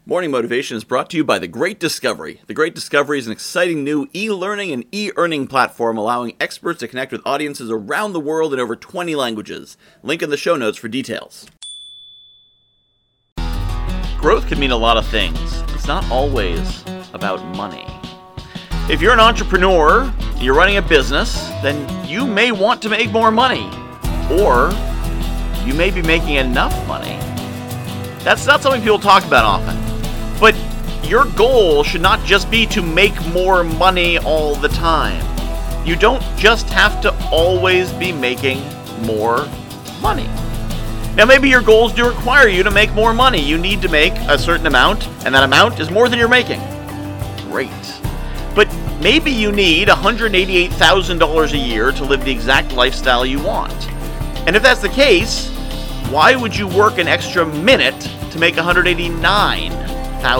Morning Motivation is brought to you by The Great Discovery. The Great Discovery is an exciting new e-learning and e-earning platform allowing experts to connect with audiences around the world in over 20 languages. Link in the show notes for details. Growth can mean a lot of things. It's not always about money. If you're an entrepreneur, you're running a business, then you may want to make more money. Or you may be making enough money. That's not something people talk about often. But your goal should not just be to make more money all the time. You don't just have to always be making more money. Now maybe your goals do require you to make more money. You need to make a certain amount, and that amount is more than you're making. Great. But maybe you need $188,000 a year to live the exact lifestyle you want. And if that's the case, why would you work an extra minute to make $189,000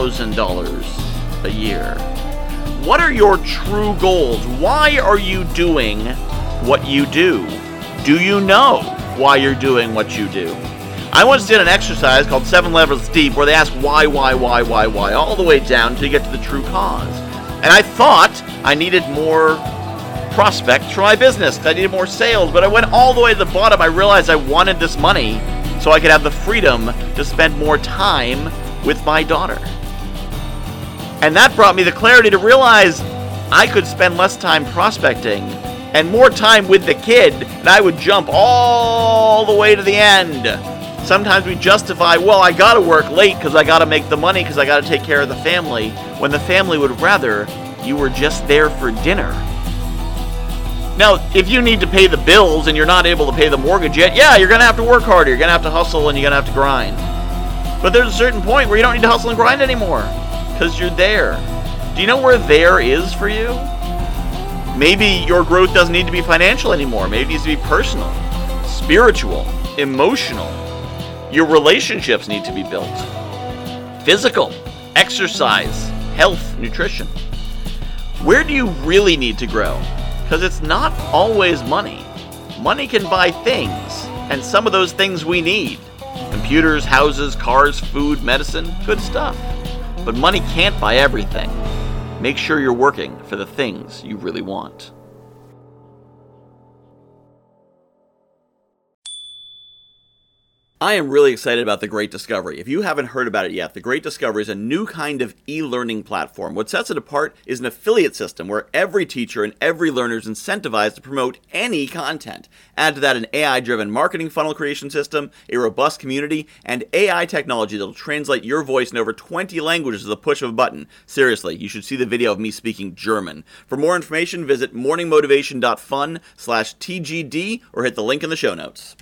a year? What are your true goals? Why are you doing what you do? Do you know why you're doing what you do? I once did an exercise called 7 Levels Deep where they ask why, all the way down until you get to the true cause. And I thought I needed more prospects for my business. I needed more sales, but I went all the way to the bottom. I realized I wanted this money so I could have the freedom to spend more time with my daughter. And that brought me the clarity to realize I could spend less time prospecting and more time with the kid, and I would jump all the way to the end. Sometimes we justify, well, I gotta work late because I gotta make the money because I gotta take care of the family, when the family would rather you were just there for dinner. Now, if you need to pay the bills and you're not able to pay the mortgage yet, yeah, you're gonna have to work harder, you're gonna have to hustle, and you're gonna have to grind. But there's a certain point where you don't need to hustle and grind anymore because you're there. Do you know where there is for you? Maybe your growth doesn't need to be financial anymore. Maybe it needs to be personal, spiritual, emotional. Your relationships need to be built. Physical, exercise, health, nutrition. Where do you really need to grow? Because it's not always money. Money can buy things, and some of those things we need. Computers, houses, cars, food, medicine, good stuff. But money can't buy everything. Make sure you're working for the things you really want. I am really excited about The Great Discovery. If you haven't heard about it yet, The Great Discovery is a new kind of e-learning platform. What sets it apart is an affiliate system where every teacher and every learner is incentivized to promote any content. Add to that an AI-driven marketing funnel creation system, a robust community, and AI technology that will translate your voice in over 20 languages with the push of a button. Seriously, you should see the video of me speaking German. For more information, visit morningmotivation.fun/TGD or hit the link in the show notes.